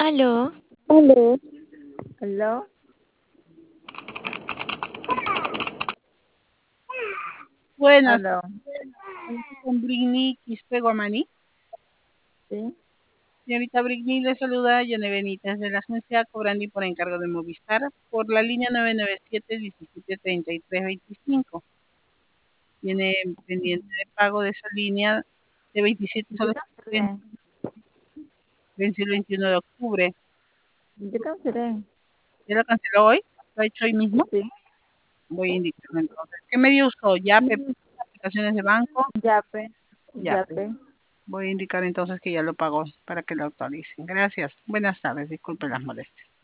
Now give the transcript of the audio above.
Aló, Aló. ¿Aló? Buenas, ¿Aló? con Britney Quispe Guamaní. ¿Sí? Señorita Britney, le saluda Yane Benítez de la agencia Cobrandi por encargo de Movistar por la línea 997-1733-25. Tiene pendiente de pago de esa línea de 27 Yo soles, cancelé. vence el 21 de octubre. Yo cancelé. ¿Ya lo canceló hoy? ¿Lo ha hecho hoy mismo? Sí. Voy a indicarlo entonces. ¿Qué medio usó? ¿Yape, aplicaciones de banco? Yape. Yape. Yape. Voy a indicar entonces que ya lo pagó para que lo actualicen. Gracias. Buenas tardes. Disculpe las molestias.